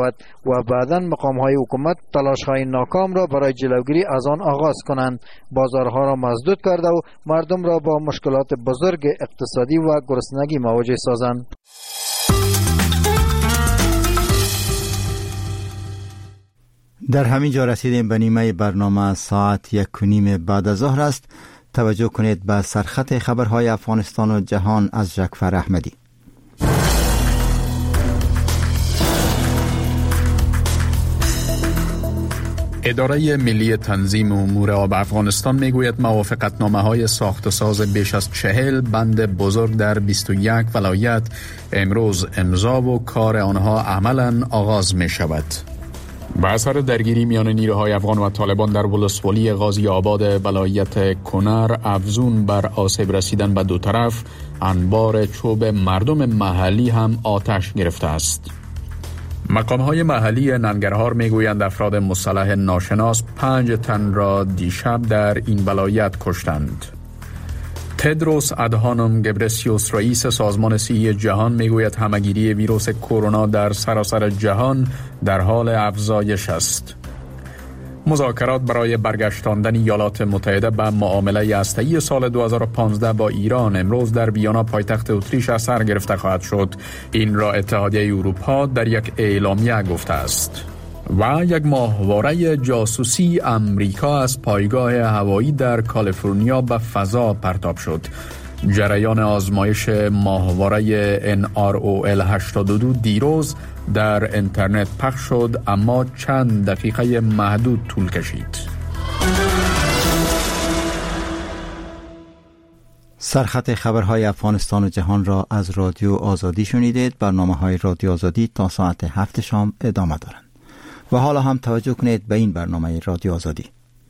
شود و بعداً مقام‌های حکومت تلاش‌های ناکام را برای جلوگیری از آن آغاز کنند. بازارها را مسدود کرده و مردم را با مشکلات بزرگ اقتصادی و گرسنگی مواجه سازند. در همین جا رسیدیم به نیمه برنامه. ساعت 1:30 بعد از ظهر است. توجه کنید به سرخط خبرهای افغانستان و جهان از جعفر احمدی. اداره ملی تنظیم امور آب افغانستان میگوید موافقتنامه‌های ساخت و ساز بیش از 40 بند بزرگ در 21 ولایت امروز امضا و کار آنها عملاً آغاز می شود. به اثر درگیری میان نیروهای افغان و طالبان در ولسوالی غازی آباد ولایت کنر افزون بر آسیب رسیدن به دو طرف، انبار چوب مردم محلی هم آتش گرفته است. مقام‌های محلی ننگرهار میگویند افراد مسلح ناشناس 5 تن را دیشب در این ولایت کشتند. تدروس ادهانوم گبرسیوس رئیس سازمان صحی جهان میگوید همه‌گیری ویروس کرونا در سراسر جهان در حال افزایش است. مذاکرات برای برگشتاندن ایالات متحده به معامله هسته‌ای سال 2015 با ایران امروز در ویانا پایتخت اتریش از سر گرفته خواهد شد. این را اتحادیه اروپا در یک اعلامیه گفته است. و یک ماهواره جاسوسی امریکا از پایگاه هوایی در کالیفرنیا به فضا پرتاب شد. جریان آزمایش ماهواره NROL 82 دیروز در اینترنت پخش شد، اما چند دقیقه محدود طول کشید. سرخط خبرهای افغانستان و جهان را از رادیو آزادی شنیدید. برنامه‌های رادیو آزادی تا ساعت 7 شام ادامه دارند. و حالا هم توجه کنید به این برنامه رادیو آزادی.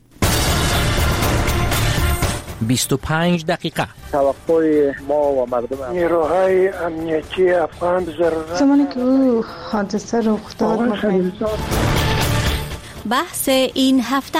25 دقیقه توقع ما و مردم نیروهای امنیتی افغان ضرورت زمانی که او حادثه رخ داد بحث این هفته.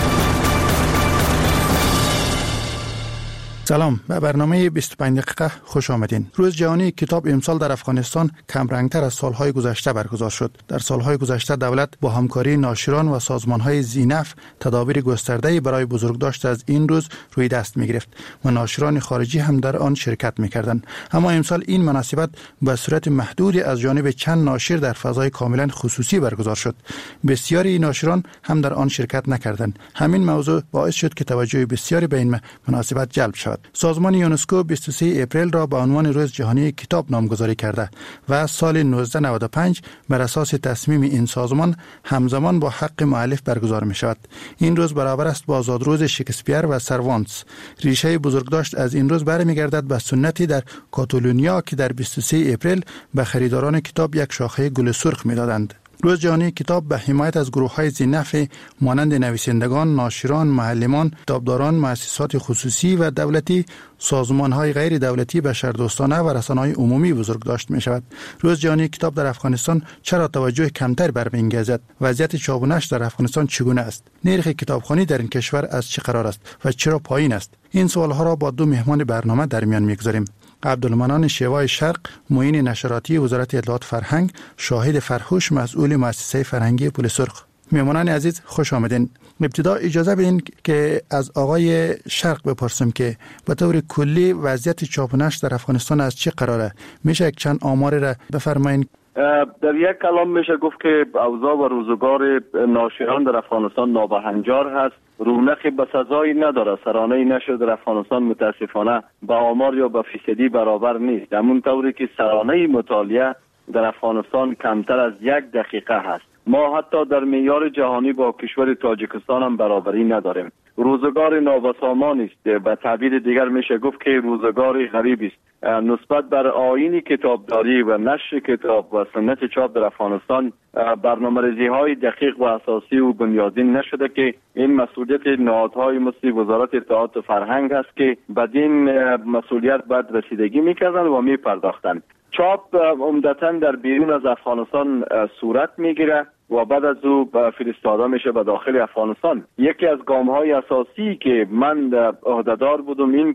سلام، به برنامه 25 دقیقه خوش آمدین. روز جهانی کتاب امسال در افغانستان کم رنگتر از سالهای گذشته برگزار شد. در سالهای گذشته دولت با همکاری ناشران و سازمانهای ذی‌نفع تدابیر گسترده‌ای برای بزرگداشت از این روز روی دست می‌گرفت و ناشران خارجی هم در آن شرکت می‌کردند. اما امسال این مناسبت به صورت محدودی از جانب چند ناشر در فضای کاملا خصوصی برگزار شد. بسیاری ناشران هم در آن شرکت نکردند. همین موضوع باعث شد که توجه بسیاری به این مناسبت جلب شود. سازمان یونسکو 23 اپریل را به عنوان روز جهانی کتاب نامگذاری کرده و سال 1995 بر اساس تصمیم این سازمان همزمان با حق مؤلف برگزار می شود. این روز برابر است با آزادروز شکسپیر و سروانتس. ریشه بزرگداشت از این روز برمیگردد به سنتی در کاتالونیا که در 23 اپریل به خریداران کتاب یک شاخه گل سرخ می دادند. روز جهانی کتاب به حمایت از گروه‌های ذی‌نفع مانند نویسندگان، ناشران، معلمان، کتابداران، مؤسسات خصوصی و دولتی، سازمان‌های غیر دولتی، بشردوستانه و رسانه‌های عمومی بزرگداشت می‌شود. روز جهانی کتاب در افغانستان چرا توجه کمتر برمی‌انگیزد؟ وضعیت چاپ و نشر در افغانستان چگونه است؟ نرخ کتابخوانی در این کشور از چه قرار است و چرا پایین است؟ این سوال‌ها را با دو مهمان برنامه در میان می‌گذاریم. عبدالمنان شیوای شرق، معین نشراتی وزارت اطلاعات فرهنگ، شاهد فرهوش مسئول مؤسسه فرهنگی پل سرخ. مهمانان عزیز خوش آمدین. ابتدا اجازه بدین که از آقای شرق بپرسم که به طور کلی وضعیت چاپ و نشر در افغانستان از چه قراره؟ میشه یک چند آمار را بفرمایین؟ در یک کلام میشه گفت که اوضاع و روزگار ناشران در افغانستان نابهنجار هست. رونقی به سزایی نداره. سرانه نشر در افغانستان متاسفانه با آمار یا با فیصدی برابر نیست. همون طوری که سرانه مطالعه در افغانستان کمتر از 1 دقیقه هست. ما حتی در معیار جهانی با کشور تاجیکستان هم برابری نداریم. روزگار نابسامان است. به تعبیر دیگر میشه گفت که روزگار غریب است. نسبت بر آیین کتابداری و نشر کتاب و سنت چاپ در افغانستان برنامه‌ریزی های دقیق و اساسی و بنیادین نشده که این مسئولیت نهادهای مثل وزارت اطلاعات و فرهنگ است که بدین مسئولیت باید رسیدگی میکردن و میپرداختن. چاپ عمدتاً در بیرون از افغانستان صورت میگیره و بعد از او فرستاده میشه به داخل افغانستان. یکی از گام‌های اساسی که من عهده‌دار بودم این که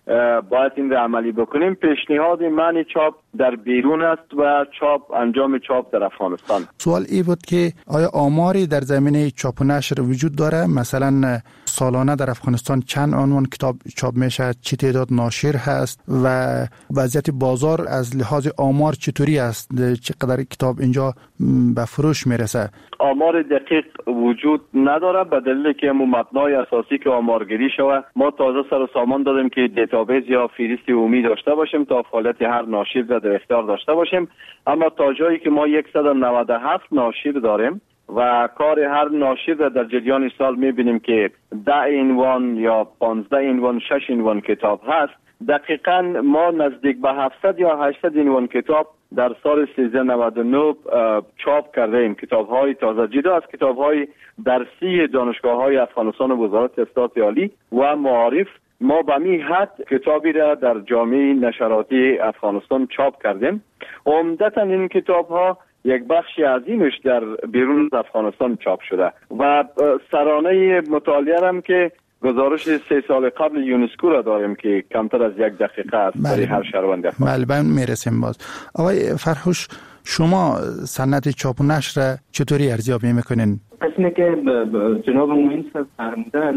باید این رو عملی بکنیم. پیشنهاد منع چاپ در بیرون است و انجام چاپ در افغانستان. سوال ای بود که آیا آماری در زمینه چاپ و نشر وجود داره؟ مثلا سالانه در افغانستان چند عنوان کتاب چاپ میشه، چه تعداد ناشر هست و وضعیت بازار از لحاظ آمار چطوری است، چقدر کتاب اینجا به فروش میرسه؟ آمار دقیق وجود نداره به دلیل که مبنای اساسی که آمارگیری شوه. ما تازه سر و سامان دادیم که دیتابیس یا فهرست عمومی داشته باشیم تا فعالیت هر ناشر در اختیار داشته باشیم، اما تا جایی که ما 197 ناشر داریم و کار هر ناشر در جریان سال میبینیم که 10 عنوان یا 15 عنوان 6 عنوان کتاب هست. دقیقاً ما نزدیک به 700 یا 800 عنوان کتاب در سال 1399 چاپ کرده ایم. کتاب‌های تازه جدا از کتاب‌های درسی دانشگاه‌های افغانستان و وزارت اطلاعات عالی و معارف، ما به می حد کتابی را در جامعه نشراتی افغانستان چاپ کردیم. عمدتاً این کتاب‌ها یک بخش عظیمش در بیرون افغانستان چاپ شده و سرانه مطالعه هم که گزارش 3 سال قبل یونسکو را داریم که کمتر از 1 دقیقه است برای هر شهروند افغان. بله میرسیم باز. آقای فرهوش، شما صنعت چاپ و نشر چطوری ارزیابی میکنین؟ اصلا که جناب معین صاحب فرمودن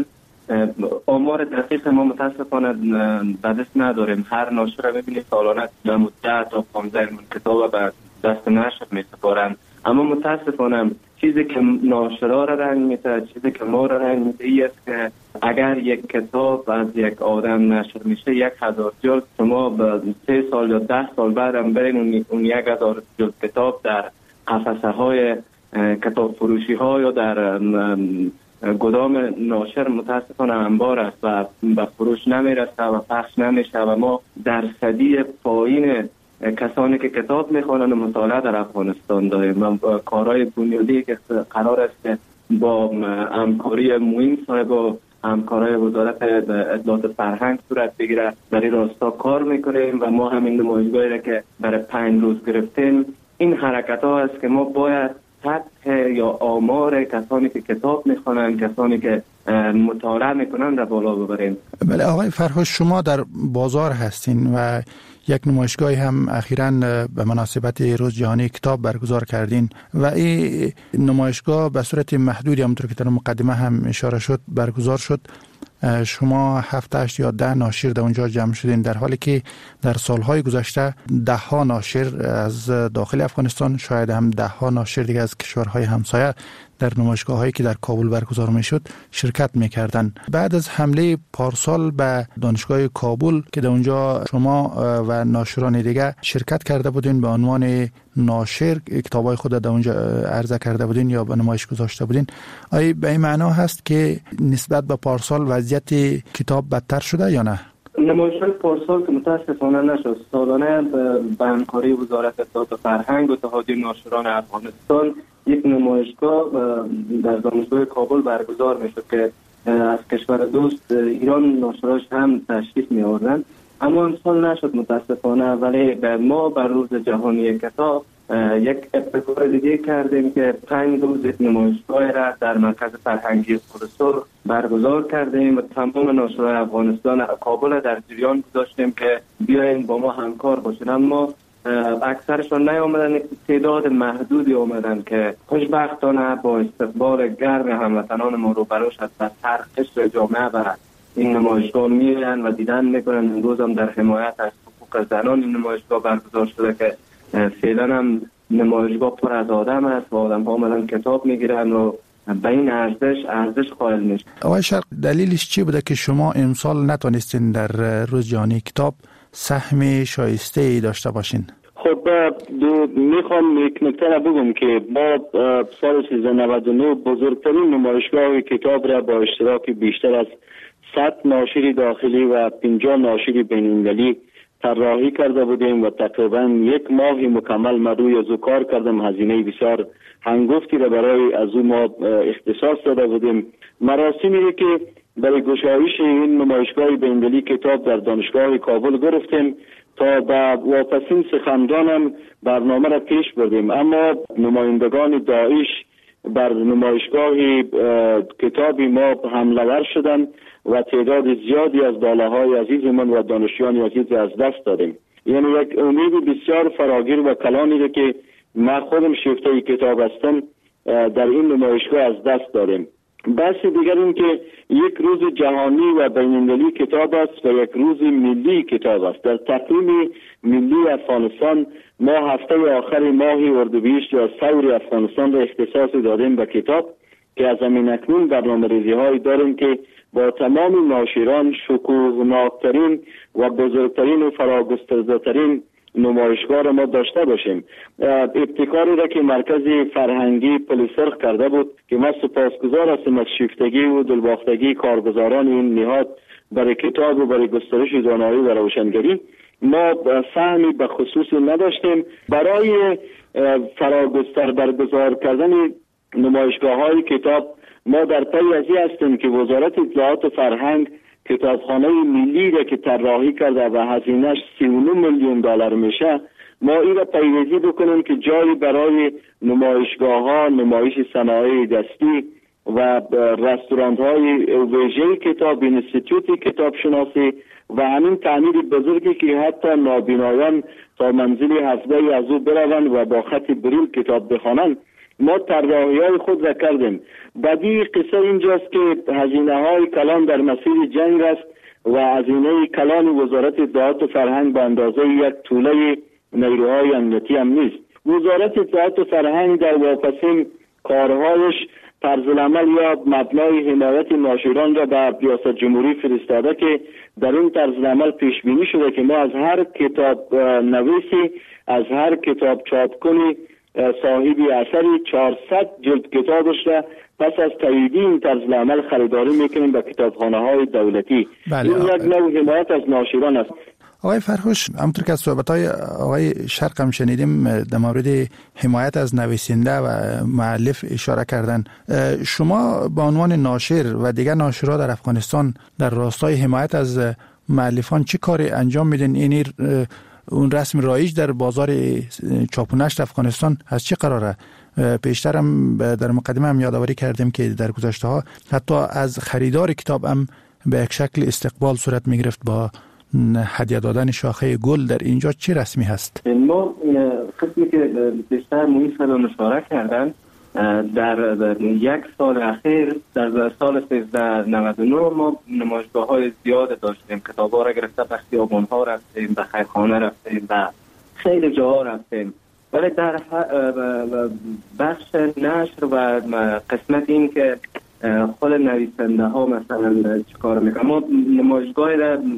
آمار دقیق ما متاسفانه به دست نداریم. هر ناشر را میبینید سالانه 10 تا 15 کتاب به دست نشر میسپارند، اما متاسفانه چیزی که ناشرا را رنگ میده، چیزی که ما را رنگ میده این است که اگر یک کتاب از یک آدم نشر میشه 1000 جلد، شما به 3 سال یا 10 سال بعد هم برین اون 1000 جلد کتاب در قفسه های کتاب فروشی ها یا در گدام ناشر متاسفانه انبار است و به فروش نمیرسه و پخش نمیشه و ما درصدی پایین کسانی که کتاب میخوانند و مطالعه در افغانستان داریم و کارهای بنیادی که قرار است که با همکاری معین صاحب و همکارای وزارت اطلاعات فرهنگ صورت بگیره در این راستا کار میکنیم و ما همین نمایشگاهی را که برای 5 روز گرفتیم، این حرکت ها است که ما باید سطح یا آمار کسانی که کتاب میخوانند، کسانی که مطالعه میکنند را بالا ببریم. بله آقای فرهوش، شما در بازار هستین و یک نمایشگاهی هم اخیراً به مناسبت روز جهانی کتاب برگزار کردین و این نمایشگاه به صورت محدودی همونطور که در مقدمه هم اشاره شد برگزار شد. شما 7 8 یا 10 ناشر در اونجا جمع شدین، در حالی که در سالهای گذشته 10 ناشر از داخل افغانستان، شاید هم 10 ناشر دیگه از کشورهای همسایه در نمایشگاه‌هایی که در کابل برگزار میشد شرکت میکردن. بعد از حمله پارسال به دانشگاه کابل که در اونجا شما و ناشران دیگه شرکت کرده بودین به عنوان ناشر، کتابای خود در اونجا عرضه کرده بودین یا به نمایش گذاشته بودین، آیا به این معنا هست که نسبت به پارسال وضعیت کتاب بدتر شده یا نه؟ نمایشگاه پارسال که متاسفانه نشد. سالانه به همکاری وزارت اطلاعات فرهنگ و اتحادیه ناشران افغانستان یک نمایشگاه در دانشگاه کابل برگزار میشد که از کشور دوست ایران ناشراش هم تشریف می آوردند، اما امسال نشد متاسفانه. ولی ما بر روز جهانی کتاب یک ابتکار دیگه کردیم که 5 روز نمایشگاه را در مرکز فرهنگی خودسر برگزار کردیم و تمام ناشرای افغانستان کابل در جریان گذاشتیم که بیاین با ما همکار باشین، اما اکثرشان نیامدن. تعداد محدودی آمدن که خوشبختانه با استقبال گرم هموطنان ما روبرو شد و هر قشر جامعه و این نمایشگاه میرن و دیدن میکنن. امروز هم در حمایت از حقوق زنان این نمایشگاه برگزار شده که فعلا هم نمایشگاه پر از آدم است و آدم ها آمدن کتاب میگیرن و به این ارزش قائل میشن. آقای شرق، دلیلش چی بوده که شما امسال نتونستین در روز جهانی کتاب سهم شایسته ای داشته باشین؟ خب میخوام یک نکته را بگم که ما سال 1399 بزرگترین نمایشگاه کتاب را با اشتراک بیشتر از 100 ناشر داخلی و 50 ناشر بین‌المللی طراحی کرده بودیم و تقریبا 1 ماه مکمل ما روی از کار کردم. هزینه بسیار هنگفتی را برای از او ما اختصاص داده بودیم. مراسمی که برای گشایش این نمایشگاه بین‌المللی کتاب در دانشگاه کابل گرفتیم تا با واپسین سخنرانم برنامه را پیش بردیم، اما نمایندگان داعش بر نمایشگاه کتابی ما حمله ور شدند و تعداد زیادی از داله‌های عزیز من و دانشجویان عزیز از دست دادیم. یعنی یک امید بسیار فراگیر و کلانی را که ما خودم شیفته کتاب هستم در این نمایشگاه از دست دادیم. بحث دیگر این که یک روز جهانی و بین‌المللی کتاب است و یک روز ملی کتاب است. در تقویم ملی افغانستان ما هفته آخر ماه اردیبهشت یا ثور افغانستان را اختصاص دادیم به کتاب که از همین اکنون برنامه‌ریزی‌هایی داریم که با تمام ناشران شکوهناکترین و بزرگترین و فراگسترده‌ترین نمایشگاه را ما داشته باشیم. ابتکاری را که مرکز فرهنگی پلیسرخ کرده بود که ما سپاسگزار هستیم از شیفتگی و دلباختگی کارگزاران این نهاد برای کتاب و برای گسترش دانایی و روشنگری، ما فهمی به خصوصی نداشتیم. برای فراگستر برگزار کردن نمایشگاه‌های کتاب ما در پی ازی هستیم که وزارت اطلاعات و فرهنگ کتابخانه ملی را که طراحی کرده و هزینه‌اش 39 میلیون دلار میشه، ما این را پیوزی بکنیم که جایی برای نمایشگاه‌ها، نمایش صنایع دستی و رستوران‌های ویژه کتاب، اینستیتوت کتاب شناسی و همین تعمیر بزرگی که حتی نابینایان تا منزل هفته از او بروند و با خط بریل کتاب بخوانند، ما طراحی‌های خود را کردیم. بدی قصه اینجاست که هزینه‌های کلان در مسیر جنگ است و هزینه کلان وزارت اطلاعات و فرهنگ به اندازه یک توله نیروهای امنیتی هم نیست. وزارت اطلاعات و فرهنگ در واپسین کارهایش طرزالعمل یا مبنای حمایت ناشران را به ریاست جمهوری فرستاده که در این طرزالعمل پیش بینی شده که ما از هر کتاب نویسی، از هر کتاب چاپکنی صاحبی اثری 400 جلد کتابش را پس از تاییدی این طرزالعمل خریداری میکنیم به کتابخانه‌های دولتی. این یک نوع حمایت از ناشران است. آقای فرهوش، همونطور که از صحبت‌های آقای شرق هم شنیدیم در مورد حمایت از نویسنده و مؤلف اشاره کردن، شما به عنوان ناشر و دیگر ناشرها در افغانستان در راستای حمایت از مؤلفان چه کاری انجام میدین؟ این اون رسم رایج در بازار چاپ و نشر افغانستان از چه قراره؟ پیشتر هم در مقدمه هم یادآوری کردیم که در گذشته ها حتی از خریدار کتاب هم به یک شکل استقبال صورت می گرفت با هدیه دادن شاخه گل. در اینجا چه رسمی هست؟ ما قسمی که بیشتر مویسل اشاره کردن در یک سال اخیر، در سال 1399 ما نمایشگاه های زیاد داشتیم. کتاب ها را گرفته به خیابان ها رفتیم، به خیرخانه رفتیم، به خیلی جاها رفتیم، ولی در بخش نشر و قسمت این که خود نویسنده ها مثلا چیکار میکنن، ما نمایشگاه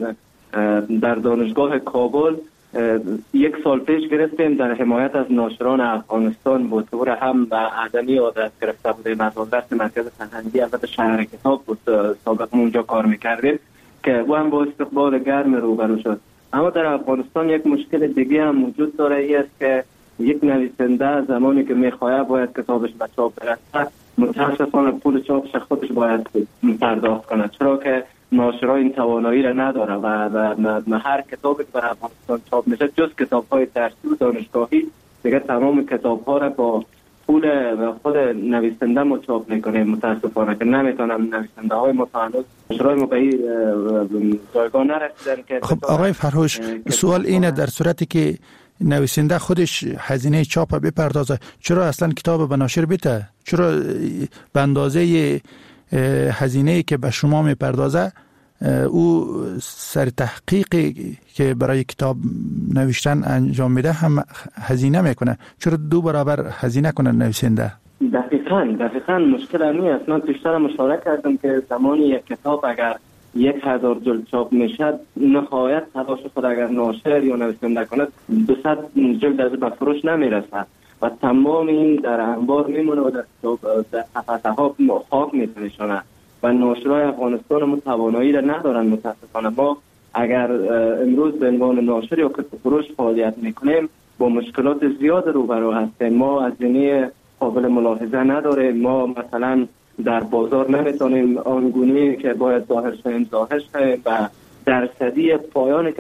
در دانشگاه کابل یک سال پیش گرفتیم در حمایت از ناشران افغانستان بود. طور هم به عدمی عادت گرفته بودیم از وزارت مرکز فرهنگی البته شهر کتاب بود، سابقا اونجا کار میکردیم که او هم با استقبال گرم روبرو شد. اما در افغانستان یک مشکل دیگه هم وجود داره، ای است که یک نویسنده زمانی که میخواه باید کتابش به چاپ برسه، متاسفانه پول چاپش خودش باید پرداخت کنه، چرا که ناشرها این توانایی را نداره و هر کتابی که برای افغانستان چاپ میشه جز کتاب‌های درسی و دانشگاهی دیگه تمام کتاب‌ها را با پول خود نویسنده ما چاپ میکنیم. متاسفانه که نمیتونم نویسنده‌های متعهد ناشرای ما به این جایگاه نرسیدن که خب آقای فرهوش، سوال اینه در صورتی که نویسنده خودش هزینه چاپ بپردازه، چرا اصلا کتاب به ناشر بده؟ چرا به اندازه هزینه‌ای که به شما میپردازه او سر تحقیقی که برای کتاب نوشتن انجام میده هم هزینه میکنه؟ چرا دو برابر هزینه کنه نویسنده؟ دقیقاً مشکل همین است. من پیشتر مشاوره کردم که زمانی یک کتاب اگر 1000 جلد چاپ میشد، نهایت تلاش خود اگر ناشر یا نویسنده کنه 200 جلد از به فروش نمیرسد و تمام این در انبار میمونه و در قفسه ها خاک میتونشونه و ناشرای افغانستان ما توانایی را ندارن. متاسفانه ما اگر امروز به عنوان ناشر یا کتاب فروش فعالیت میکنیم با مشکلات زیاد روبرو هستیم. ما هزینه قابل ملاحظه نداریم، ما مثلا در بازار نمیتونیم آنگونه که باید ظاهر شیم و درصدی پایان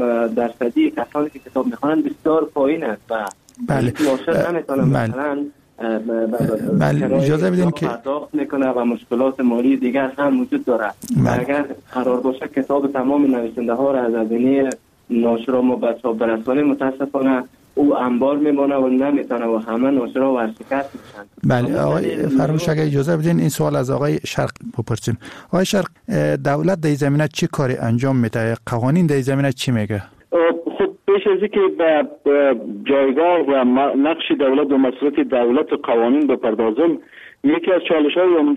درصدی کسانی که کتاب میخوانند بسیار پایین است و بله. ناشر نمیتونه مثلا بله اجازه بدین که پرداخت میکنه و مشکلات مالی دیگر هم وجود داره. اگر قرار باشه کتاب تمام نویسنده ها را از ادینه ناشرا ما به چاپ برسانیم، متاسفانه او انبار میمونه و نمیتونه و همه ناشرا ورشکست میشن. بله آقای فرموش اگر اجازه بدین این سوال از آقای شرق بپرسیم. آقای شرق، دولت در زمینه چه کاری انجام میده؟ قوانین در زمینه چی میگه؟ خب پیش از اینکه به جایگاه و نقش دولت و مسئولیت دولت و قوانین بپردازم، یکی از چالش‌های عمده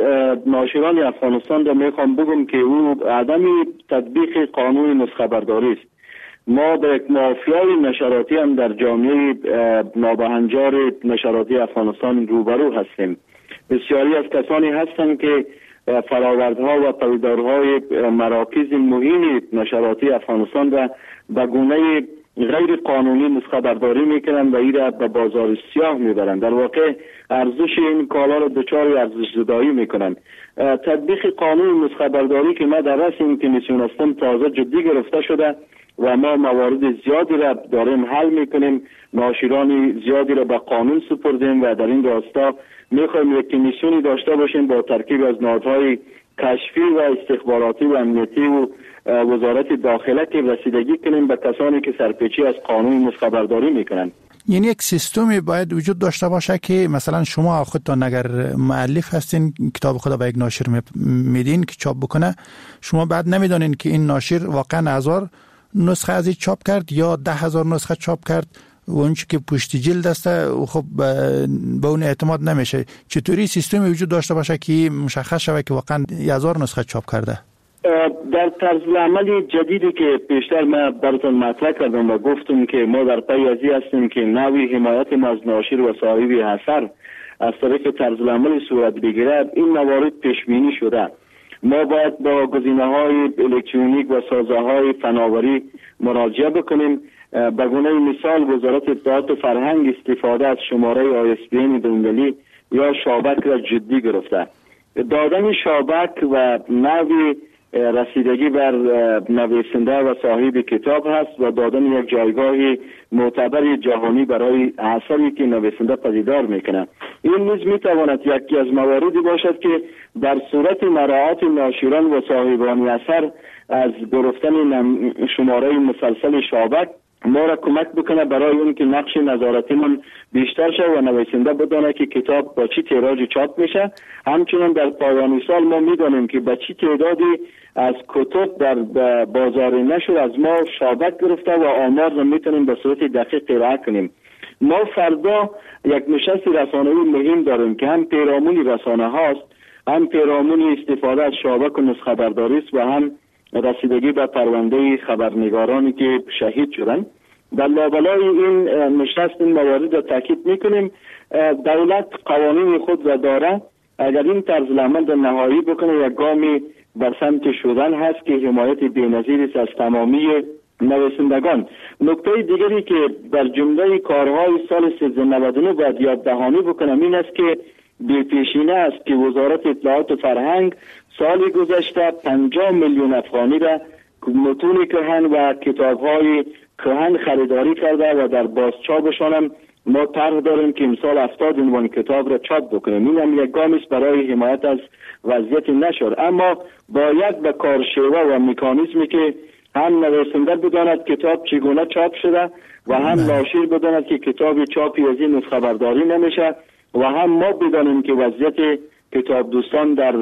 ناشران افغانستان را میخوام بگم که او عدم تطبیق قانون نسخه‌برداری است. ما به یک مافیای نشراتی هم در جامعه نابهنجار نشراتی افغانستان روبرو هستیم. بسیاری از کسانی هستند که فراوردها و پایدارهای مراکز مهم نشراتی افغانستان را به گونه غیر قانونی نسخه برداری میکنن و این را به بازار سیاه میبرن. در واقع ارزش این کالا را دچار ارزش زدایی میکنن. تطبیق قانون نسخه برداری که ما در رأس این کمیسیون هستم تازه جدی گرفته شده و ما موارد زیادی را داریم حل میکنیم. ناشران زیادی را به قانون سپردیم و در این راستا میخوایم یک کمیسیونی داشته باشیم با ترکیب از نهادهای کشفی و استخباراتی و امنیتی و وزارت داخله که رسیدگی کنیم به کسانی که سرپیچی از قانون نسخه برداری میکنن. یعنی یک سیستمی باید وجود داشته باشه که مثلا شما خودتان اگر مؤلف هستین کتاب خود به یک ناشر میدین که چاپ بکنه، شما بعد نمیدونین که این ناشر واقعا 1000 نسخه از این چاپ کرد یا 10,000 نسخه چاپ کرد و اون که پشت جلد است خب به اون اعتماد نمیشه. چطوری سیستمی وجود داشته باشه که مشخص شود که واقعا 1000 نسخه چاپ کرده؟ در طرز عمل جدیدی که پیشتر من براتون مطرح کردم و گفتم که ما در پی ازی هستیم که نوی حمایت ما از ناشر و صاحب اثر از طریق طرز عمل صورت بگیره، این موارد پیش بینی شده. ما باید با گزینه‌های الکترونیک و سازه‌های فناوری مراجعه بکنیم. به گونه مثال وزارت اطلاعات و فرهنگ استفاده از شماره ISBN بین‌المللی یا شابک را جدی گرفته. دادن شابک و نوی رسیدگی بر نویسنده و صاحب کتاب هست و دادن یک جایگاه معتبر جهانی برای اثری که نویسنده پدیدار میکنه. این نیز میتواند یکی از مواردی باشد که در صورت مراعات ناشران و صاحبان اثر از گرفتن شماره مسلسل شابک ما را کمک بکنه برای اون که نقش نظارتیمون بیشتر شه و نویسنده بدانه که کتاب با چی تیراژ چاپ میشه. همچنین در پایان سال ما میدانیم که با چی تعدادی از کتب در بازار نشر از ما شابک گرفته و آمار را میتونیم به صورت دقیق ارائه کنیم. ما فردا یک نشست رسانه‌ای مهم داریم که هم پیرامون رسانه هاست، هم پیرامون استفاده از شابک و نسخه برداری است و هم رسیدگی به پرونده خبرنگارانی که شهید شدن. در لابلای این نشست این موارد را تاکید میکنیم. دولت قوانین خود را داره. اگر این طرز عمل را نهایی بکنه یک گامی به سمت شدن هست که حمایت بی‌نظیر است از تمامی نویسندگان. نکته دیگری که در جمله کارهای سال 1399 باید یاد دهانی بکنم این است که بی‌پیشینه است که وزارت اطلاعات و فرهنگ سال گذشته 50 میلیون افغانی را متون کهن و کتاب‌های کهن خریداری کرده و در بازچاپشان هم ما طرح داریم که امسال 70 عنوان کتاب را چاپ بکنیم. این هم یک گام است برای حمایت از وضعیت نشر، اما باید به کارشیوه و مکانیزمی که هم نویسنده بداند کتاب چگونه چاپ شده و هم ناشر بداند که کتاب چاپی از این نسخه برداری نمیشه و هم ما بدانیم که وضعیت کتاب دوستان در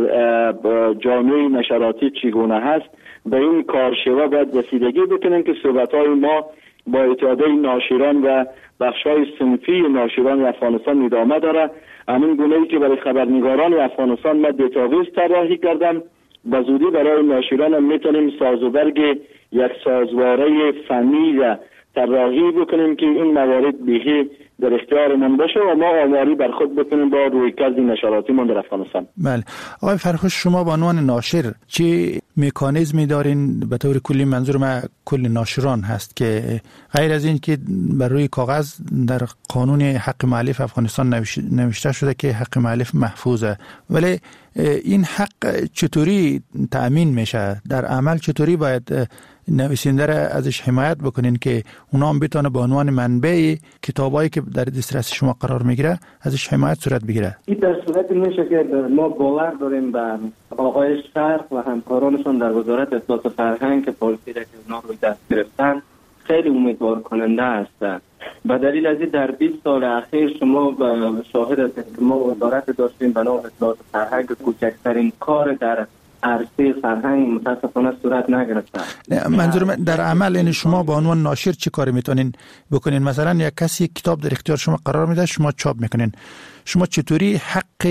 جامعه نشراتی چگونه هست. به این کارشیوه باید رسیدگی بکنیم که صحبت‌های ما با اتحادیه ناشران و بخش‌های صنفی ناشران افغانستان ادامه داره. همین گونه‌ای که برای خبرنگاران افغانستان من دیتابیس طراحی کردم، به زودی برای ناشران هم میتونیم سازوبرگ یک سازواره فنی را طراحی بکنیم که این موارد بیهی در اختیارمون باشه و ما آماری بر خود بکنیم با رویکرد نشراتی من در افغانستان. بله آقای فرخوش، شما به عنوان ناشر چه مکانیزمی دارین؟ به طور کلی منظور ما کل ناشران هست که غیر از این که بر روی کاغذ در قانون حق مؤلف افغانستان نوشته شده که حق مؤلف محفوظه، ولی این حق چطوری تأمین میشه؟ در عمل چطوری باید نویسنده را ازش حمایت بکنین که اونا هم بتونه به عنوان منبع کتابایی که در دسترس شما قرار میگیره ازش حمایت صورت بگیره؟ این در صورت میشه که ما باور داریم به آقای شرق و همکارانشون در وزارت اطلاعات و فرهنگ که پالیسی را که اونا روی دست گرفتن خیلی امیدوار کننده است. به دلیل از این در 20 سال اخیر شما شاهد هستید که ما وزارت داشتیم به نام اطلاعات و فرهنگ کوچکترین کار در عرصه فرهنگ متاسفانه صورت نگرفته. منظورم در عمل یعنی شما به عنوان ناشر چی کاری میتونین بکنین؟ مثلا یک کسی کتاب در اختیار شما قرار میده، شما چاپ میکنین، شما چطوری حق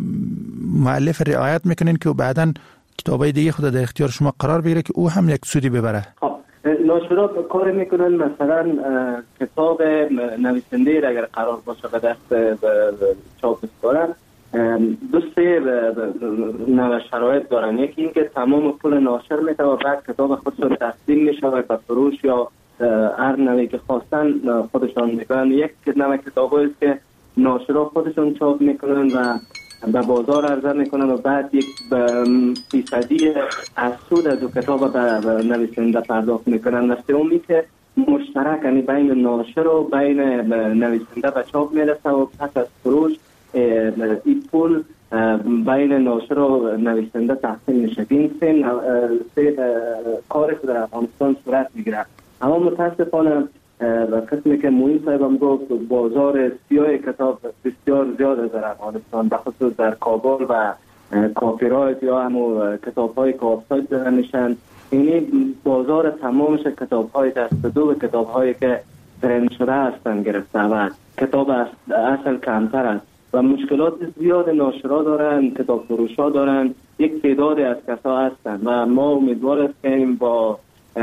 مؤلف رعایت میکنین که بعداً کتابای دیگه خود در اختیار شما قرار بگیره که او هم یک سودی ببره؟ ناشرات کار میکنن مثلا کتاب نویسنده اگر قرار باشه به دست چاپ بسپارن، دو سه نوع شرایط دارن. یکی این که تمام پول ناشر میده و بعد کتاب خودشون تقدیم میشه و به فروش یا هر نوعی که خواستن خودشون میکنن. یک نوع کتاب است که ناشرا خودشون چاپ میکنن و به بازار عرضه میکنن و بعد یک فیصدی از سود از کتاب به نویسنده پرداخت میکنن. و سومی که مشترک یعنی بین ناشر و بین نویسنده به چاپ میرسه و پس از فروش این پول بین ناشر و نویسنده تقسیم میشه. این سه کاری که در افغانستان صورت میگیره. اما متاسفانه قسمی که موین صاحب هم گفت بازار سیاه کتاب بسیار زیاد در افغانستان، بخصوص در کابل و کاپیرایت یا همون کتاب های که آفساید دارن میشن. اینی بازار تمامش کتاب های دست دو و کتاب هایی که ترند شده هستن گرفته و کتاب اصل کمتر است و مشکلات زیاد ناشرا دارن، کتاب فروش ها دارن، یک تعداد از کسا هستن و ما امیدوار هستیم با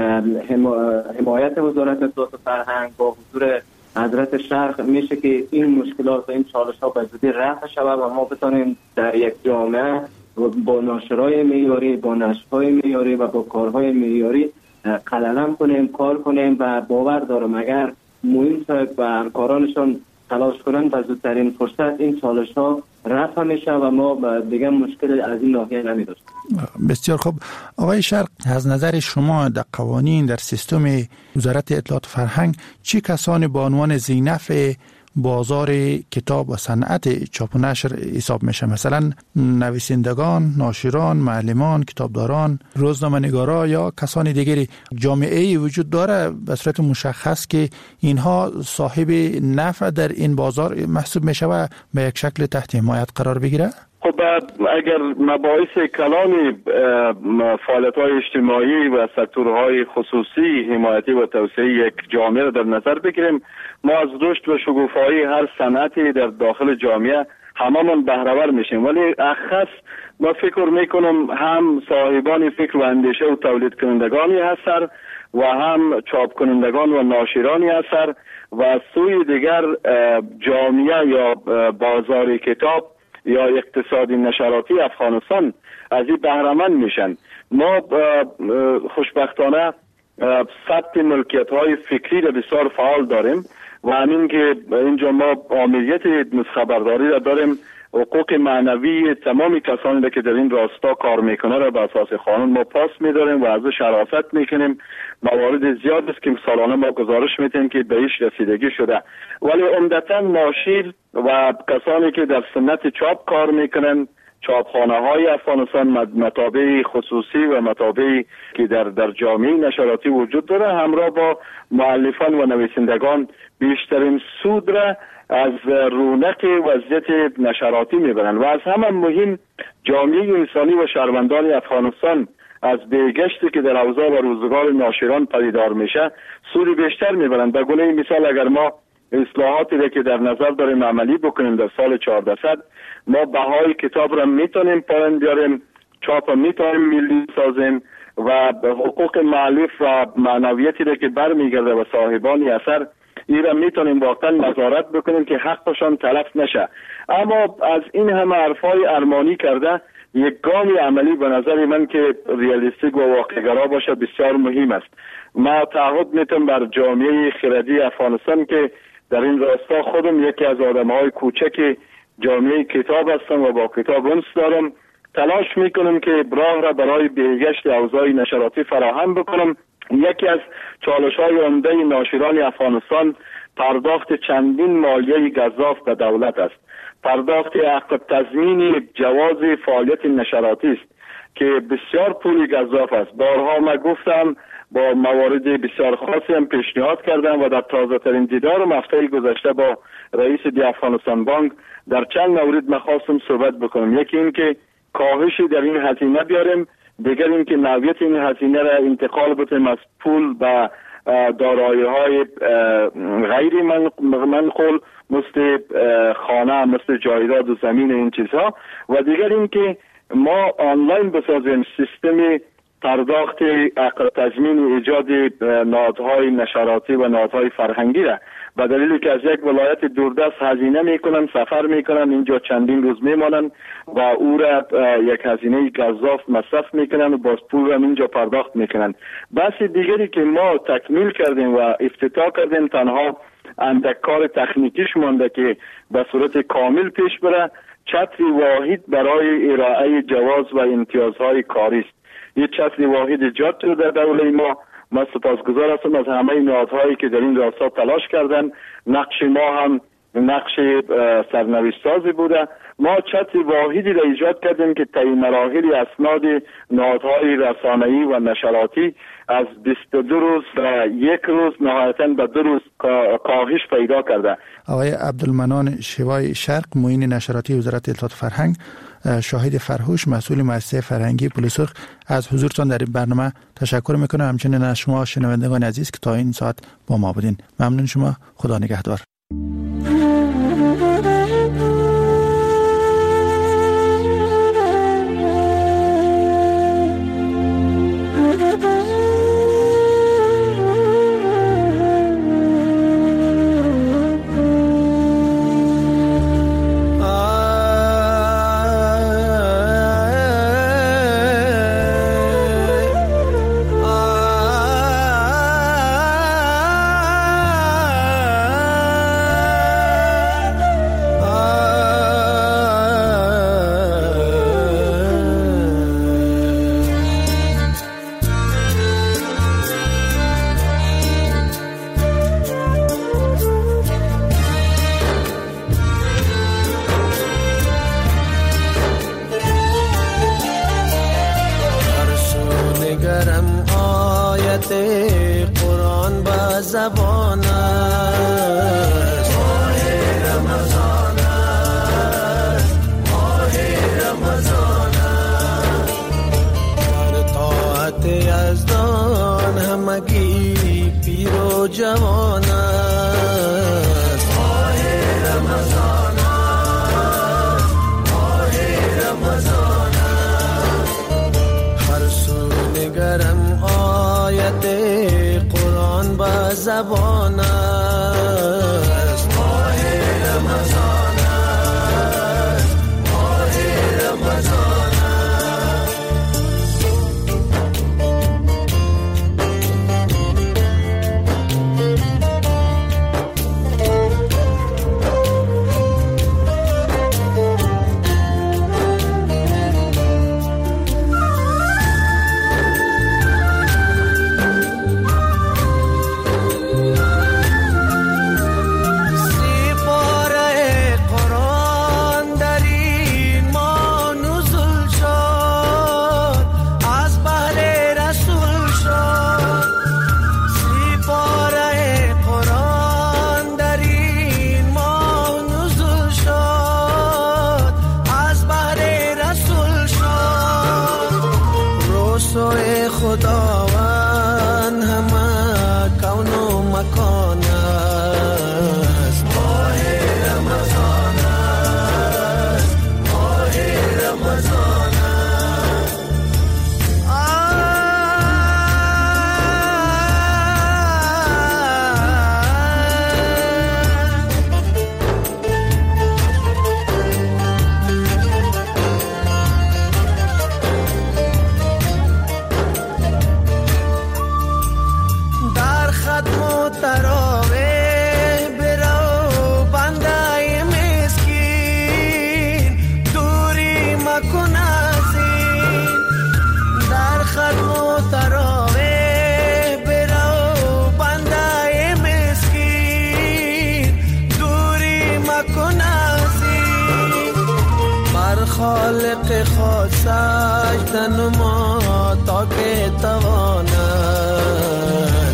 حمایت وزارت اطلاعات و فرهنگ با حضور حضرت شرق میشه که این مشکلات و این چالش ها به زودی رفع شود و ما بتونیم در یک جامعه با ناشرای معیاری، با نشرهای معیاری و با کارهای معیاری قلم کنیم، کار کنیم و باور دارم اگر موین صاحب و همکارانشون تلاش کنن به زودترین فرصت این چالش ها رفع میشه و ما دیگه مشکل از این ناحیه نمی‌داشتیم. بسیار خوب. آقای شرق، از نظر شما در قوانین در سیستم وزارت اطلاعات و فرهنگ چی کسانی به عنوان ذی‌نفع بازار کتاب و صنعت چاپ و نشر حساب میشه؟ مثلا نویسندگان، ناشران، معلمان، کتابداران، روزنامه‌نگارا یا کسانی دیگری. جامعه‌ای وجود داره به صورت مشخص که اینها صاحب نفع در این بازار محسوب میشه و به یک شکل تحت حمایت قرار بگیره؟ خب اگر مباحث کلان فعالیت‌های اجتماعی و سکتورهای خصوصی حمایتی و توسعه یک جامعه را در نظر بگیریم، ما از رشد و شکوفایی هر صنعتی در داخل جامعه هممون بهره‌ور میشیم، ولی اخص ما فکر میکنم هم صاحبان فکر و اندیشه و تولید کنندگانی هستند و هم چاپ کنندگان و ناشرانی هستند و از سوی دیگر جامعه یا بازار کتاب یا اقتصادی نشراتی افغانستان از این بهره‌مند میشن. ما خوشبختانه ثبت ملکیت های فکری را بسیار فعال داریم و همین که اینجا ما آمریت خبرداری را داریم، حقوق معنوی تمامی کسانی که در این راستا کار میکنه را به اساس قانون ما پاس میداریم و ازش شرافت میکنیم. موارد زیاد است که سالانه ما گزارش میدیم که به ایش رسیدگی شده، ولی عمدتا ناشر و کسانی که در صنعت چاپ کار میکنن، چاپخانه های افغانستان، مطابع خصوصی و مطابعی که در جامعه نشراتی وجود داره، همراه با مؤلفان و نویسندگان بیشترین سود را از رونق وضعیت نشراتی میبرند و از همه مهم جامعه انسانی و شهروندان افغانستان از بهگشتی که در اوضاع و روزگار ناشران پدیدار میشه سود بیشتر میبرند. به گونه مثال اگر ما اصلاحاتی را که در نظر داریم عملی بکنیم در سال 1400 ما بهای کتاب را میتونیم پایین بیاریم، چاپ میتونیم ملی سازیم و حقوق مؤلف و معنویتی را که برمیگرده و صاحبان اثر این را میتونیم واقعا نظارت بکنیم که حقشان تلف نشه. اما از این همه حرفای ارمانی کرده یک گام عملی به نظر من که ریالیستیک و واقع‌گرا باشه بسیار مهم است. ما تعهد میتونم بر جامعه خردی افغانستان که در این راستا خودم یکی از آدم‌های کوچک جامعه کتاب هستم و با کتاب انس دارم، تلاش میکنم که راه را برای بهگشت اوضاع نشراتی فراهم بکنم یکی از چالش‌های عمده ناشران افغانستان پرداخت چندین مالیه گزاف به دولت است. پرداخت عقب تضمین جواز فعالیت نشراتی است که بسیار پول گزاف است. بارها من گفتم، با موارد بسیار خاصی هم پیشنهاد کردم و در تازه ترین دیدارم هفته گذشته با رئیس دی افغانستان بانک در چند مورد من خواستم صحبت بکنم. یکی این که کاهشی در این هزینه بیاریم، دیگر این که نوعیت این هزینه را انتقال بدیم از پول به دارایی‌های غیر منقول مثل خانه، مثل جایداد و زمین، این چیزها. و دیگر این که ما آنلاین بسازیم سیستم پرداخت عقب تضمین ایجاد نهادهای نشراتی و نهادهای فرهنگی را، به دلیلی که از یک ولایت دوردست هزینه میکنن، سفر میکنن، اینجا چندین روز میمانن و او را یک هزینه گزاف مصرف میکنن و باز پول را اینجا پرداخت میکنن. بحث دیگری که ما تکمیل کردیم و افتتاح کردیم، تنها اندک کار تکنیکیش مانده که به صورت کامل پیش بره، چتر واحد برای ارائه جواز و امتیازهای کاری است. یک چتر واحد ایجاد شده در دوله ما. من سپاسگزار هستم از همه نهادهایی که در این راستا تلاش کردن. نقش ما هم نقش سرنوشت سازی بوده. ما چتر واحدی را ایجاد کردیم که طی مراحل اسناد نهادهای رسانه‌ای و نشراتی از 22 روز و یک روز نهایتاً به 2 روز کاهش پیدا کرده. آقای عبدالمنان شیوای شرق، معین نشراتی وزارت اطلاعات و فرهنگ، شاهد فرهوش، مسئول مؤسسه فرهنگی پلسرخ، از حضورتان در این برنامه تشکر میکنم. همچنین از شما شنوندگان عزیز که تا این ساعت با ما بودین. ممنون شما. خدا نگهدار. خالق خود سجده نما تا که تواند